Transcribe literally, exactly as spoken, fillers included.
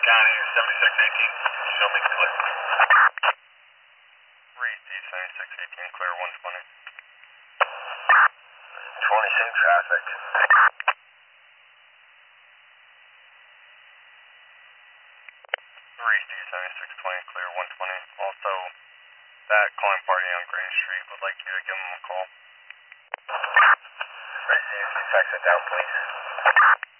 down here, seventy-six eighteen. Show me clear. three D seventy-six eighteen, clear one twenty. twenty-six traffic. three D seventy-six twenty, clear one twenty. Also, that calling party on Green Street would like you to give them a call. Receive, fax it down, please.